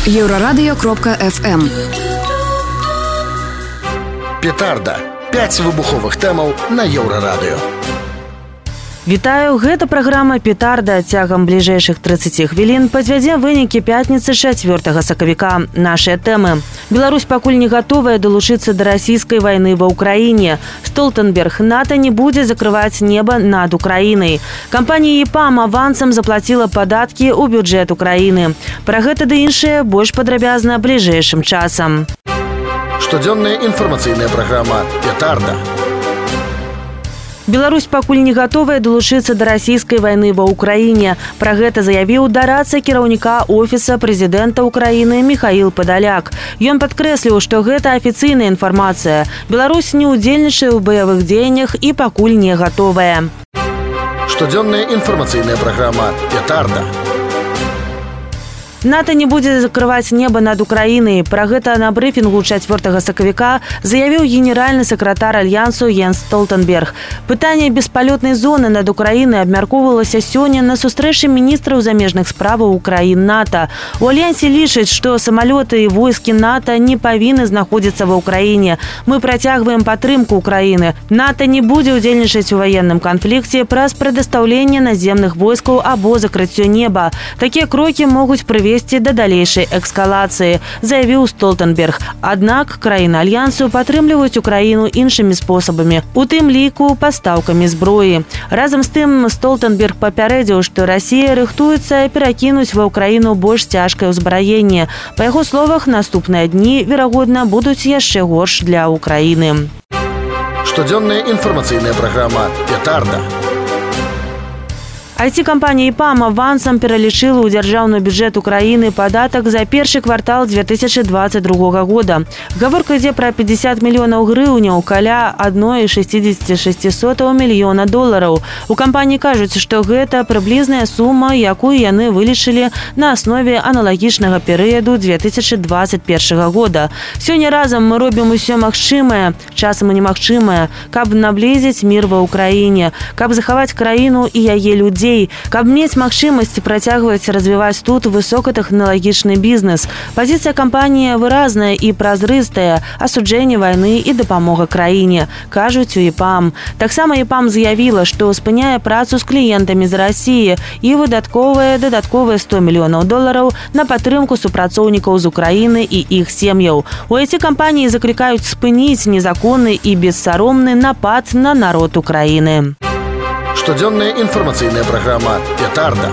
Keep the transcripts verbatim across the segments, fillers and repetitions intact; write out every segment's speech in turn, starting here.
Еўрарадыё кропка эф эм. Петарда. пяць выбуховых тэмаў на Еўрарадыё. Вітаю, гэта праграма «Петарда». Цягам бліжэйшых трыццаці хвілін падвядзем вынікі пятніцы чацвёртага сакавіка. Нашыя тэмы. Беларусь пакуль не гатовая далучыцца да расійскай вайны ва ўкраіне. Столтенберг: НАТО не будзе закрываць неба над Украінай. Кампанія ЕПАМ авансам заплаціла падаткі ў бюджэт Украіны. Пра гэта ды іншае больш падрабязна бліжэйшым часам. Штодзённая інфармацыйная праграма «Петарда». Беларусь пакуль не гатовая далучыцца да расійскай вайны ва ўкраіне. Пра гэта заявіў дарадца кіраўніка офіса прэзідэнта Украіны Міхаіл Падаляк. Ён падкрэсліў, што гэта афіцыйная інфармацыя. Беларусь не ўдзельнічае ў баявых дзеяннях і пакуль не гатовая. Штодзённая інфармацыйная праграма «Петарда». НАТО не будзе закрываць неба над Украінай. Пра гэта на брыфінгу чацвёртага сакавіка заявіў генеральны сакратар Альянсу Йенс Столтенберг. Пытанне беспалётнай зоны над Украінай абмяркоўвалася сёння на сустрэчы міністраў замежных справаў краін НАТО. У Альянсе лічаць, што самалёты і войскі НАТО не павінны знаходзіцца ва ўкраіне. Мы працягваем падтрымку Украіны. НАТО не будзе ўдзельнічаць у ваенным канфлікце праз прадастаўленне наземных войскаў або закрыццё неба. Такія крокі могуць прывесці да далейшай эскалацыі, заявіў Столтенберг. Аднак краіны Альянсу падтрымліваюць Украіну іншымі спосабамі, у тым ліку пастаўкамі зброі. Разам з тым Столтенберг папярэдзіў, што Расія рыхтуецца перакінуць ва ўкраіну больш цяжкае ўзбраенне. Па яго словах, наступныя дні, верагодна, будуць яшчэ горш для Украіны. Штодзённая інфармацыйная праграма «Петарда». ай ти-кампанія ЕПАМ авансам пералічыла ў дзяржаўны бюджэт Украіны падатак за першы квартал дзве тысячы дваццаць другога года. Гаворка ідзе пра пятьдесят мільёнаў грыўняў, каля адна шэсцьдзесят шэсць мільёна долараў. У кампаніі кажуць, што гэта прыблізная сума, якую яны вылічылі на аснове аналагічнага перыяду дзве тысячы дваццаць першага года. Сёння разам мы робім усё магчымае, часам і немагчымае, каб наблізіць мір ва ўкраіне, каб захаваць краіну і яе людзей, каб мець магчымасць працягваць развіваць тут высокатэхналагічны бізнес. Пазіцыя кампаніі выразная і празрыстая, асуджэнне вайны і дапамога краіне, кажуць у ЕПАМ. Таксама ЕПАМ заявіла, што спыняе працу з кліентамі з Расіі і выдатковае дадатковыя сто мільёнаў долараў на падтрымку супрацоўнікаў з Украіны і іх сем'яў. У ай ти-кампаніі заклікаюць спыніць незаконны і бессаромны напад на народ Украіны. Штодзённая інфармацыйная праграма «Петарда».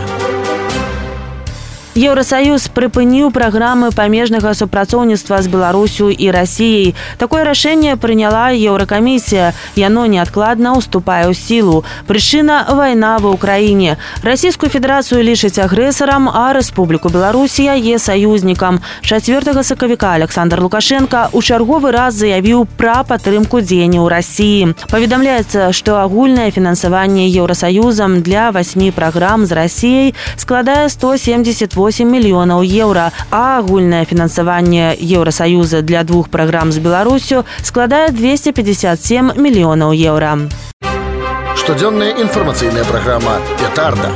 Еўрасаюз прыпыніў праграмы памежнага супрацоўніцтва з Беларусю і Расіяй. Такое рашэнне прыняла Еўракамісія. Яно неадкладна ўступае ў сілу. Прычына – вайна ва ўкраіне. Расійскую федэрацыю лічаць агрэсарам, а Рэспубліку Беларусь яе саюзнікам. чацвёртага сакавіка Александр Лукашенко ў чарговы раз заявіў пра падтрымку дзеянняў Расіі. Паведамляецца, што агульнае фінансаванне Еўрасаюзам для васьмі праграм з Расіяй складае сто семьдесят восемь мільёнаў еўра, а агульнае фінансаванне Еўрасаюза для двух праграм з Беларусю складае двести пятьдесят семь мільёнаў еўра. Штодзённая інфармацыйная праграма «Петарда».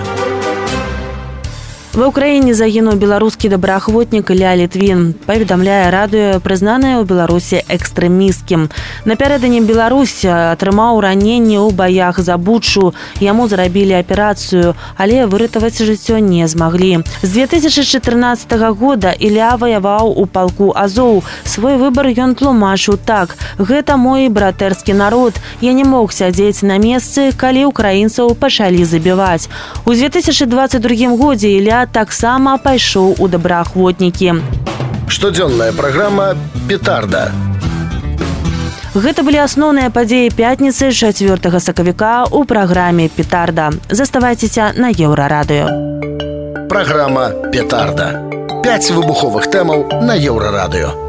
Ва ўкраіне загінуў беларускі добраахвотнік Ілля Літвін, паведамляе радыё, прызнанае ў Беларусі экстрэмісцкім. Напярэдадні Беларусь атрымаў раненне ў баях за Бучу. Яму зрабілі аперацыю, але выратаваць жыццё не змаглі. З дзве тысячы чатырнаццатага года Ілля ваяваў у палку Азоў. Свой выбар ён тлумачыў так: «Гэта мой братэрскі народ. Я не мог сядзець на месцы, калі ўкраінцаў пачалі забіваць». У дзве тысячы дваццаць другім годзе Ілля таксама пайшоў у добраахвотнікі. Штодзённая праграма «Петарда». Гэта былі асноўныя падзеі пятніцы чацвёртага сакавіка ў праграме «Петарда». Заставайцеся на Еўрарадыё. Праграма «Петарда». пяць выбуховых тэмаў на Еўрарадыё.